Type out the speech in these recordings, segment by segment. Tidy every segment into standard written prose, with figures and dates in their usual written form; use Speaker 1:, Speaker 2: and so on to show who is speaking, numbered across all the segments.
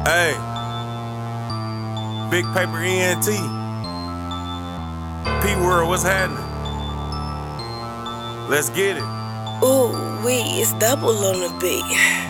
Speaker 1: Hey, Big Paper ENT. P-World, what's happening? Let's get it.
Speaker 2: Ooh, it's double on the beat.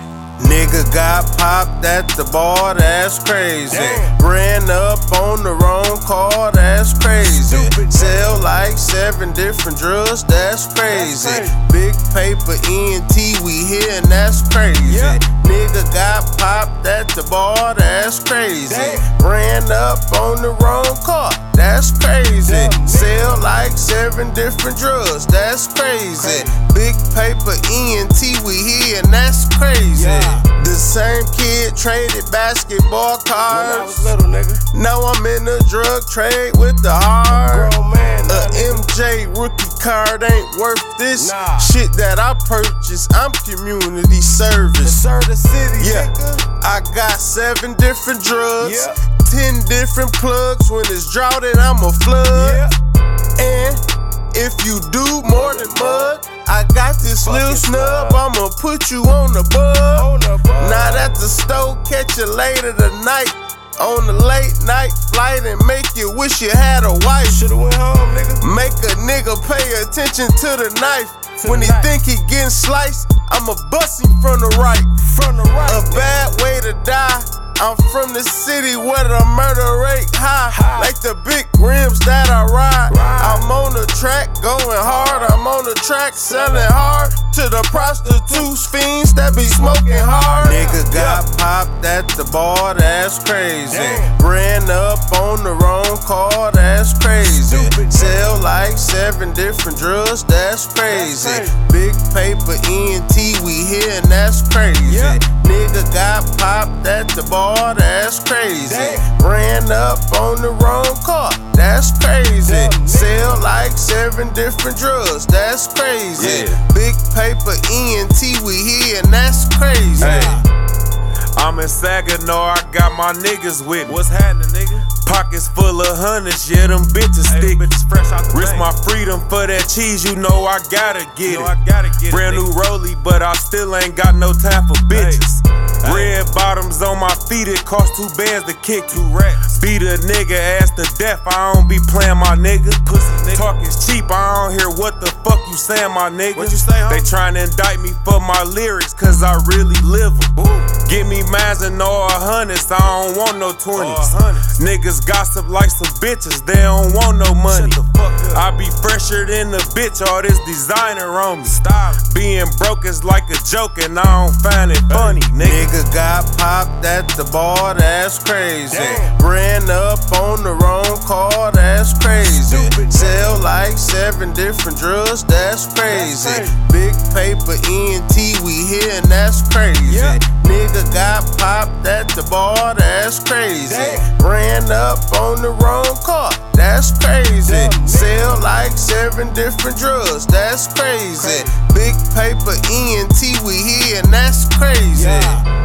Speaker 3: Nigga got popped at the bar, that's crazy.
Speaker 1: Damn.
Speaker 3: Ran up on the wrong car, that's crazy. Sell like 7 different drugs, that's crazy. Big Paper ENT, we here and that's crazy. Nigga got popped at the bar, that's crazy. Ran up on the wrong car, that's crazy. Sell like 7 different drugs, that's crazy. Big Paper ENT, we here and that's crazy. The same kid traded basketball cards.
Speaker 1: When I was little, nigga.
Speaker 3: Now I'm in the drug trade with the heart.
Speaker 1: Grown man,
Speaker 3: A MJ rookie card ain't worth this
Speaker 1: Nah.
Speaker 3: shit that I purchased. I'm community service.
Speaker 1: Serve the city,
Speaker 3: Yeah,
Speaker 1: nigga.
Speaker 3: I got 7 different drugs,
Speaker 1: Yeah.
Speaker 3: 10 different plugs. When it's drought, then I'm a flood.
Speaker 1: Yeah.
Speaker 3: And if you do more than mud, I got this little snub. I'ma put you on the bug. Not at the store, catch you later tonight. On the late night flight and make you wish you had a wife.
Speaker 1: Shoulda went home, nigga.
Speaker 3: Make a nigga pay attention to the knife. When he think he getting sliced, I'ma bust him from the right.
Speaker 1: From the right.
Speaker 3: A bad way to die. I'm from the city where the murder rate high. Like the big rims that I ride. I'm on the track going hard. I'm on the track selling hard to the prostitutes, fiends that be smoking hard. Nigga got popped at the bar, that's crazy. Ran up on the wrong car, that's crazy. Sell like 7 different drugs, that's crazy. Big Paper ENT, we here and that's crazy. Nigga got popped at the bar, that's crazy. Ran up on the wrong car, that's crazy. Sell like 7 different drugs, that's crazy. Big Paper ENT, we here and that's crazy.
Speaker 1: Hey.
Speaker 3: I'm
Speaker 1: in Saginaw, I got my niggas with me.
Speaker 3: What's happening, nigga?
Speaker 1: Pockets full of hundreds, yeah, them bitches stick.
Speaker 3: Bitches fresh out the
Speaker 1: Risk
Speaker 3: bank.
Speaker 1: my freedom for that cheese, you know I gotta get
Speaker 3: Know
Speaker 1: it.
Speaker 3: I gotta get
Speaker 1: Brand
Speaker 3: it,
Speaker 1: new rollie, but I still ain't got no time for bitches. Red bottoms on my feet, it cost 2 bands to kick.
Speaker 3: 2 racks.
Speaker 1: Beat a nigga ass to death, I don't be playing my nigga.
Speaker 3: Pussy nigga.
Speaker 1: Talk is cheap, I don't hear what the fuck you saying, my nigga.
Speaker 3: What you say, huh?
Speaker 1: They tryna indict me for my lyrics, cause I really live them. Give me mines and all 100s, I don't want no 20s. Niggas gossip like some bitches, they don't want no money.
Speaker 3: Shut the fuck up.
Speaker 1: I be fresher than a bitch, all this designer on me.
Speaker 3: Stop.
Speaker 1: Being broke is like a joke and I don't find it funny, nigga.
Speaker 3: Nigga got popped at the bar, that's crazy. Ran up on the wrong car, that's crazy. Sell like 7 different drugs, that's crazy. Big Paper ENT, we here and that's crazy. Nigga got popped at the bar, that's crazy. Ran up on the wrong car, that's crazy. Sell like 7 different drugs, that's crazy. Big Paper ENT, we here and that's crazy.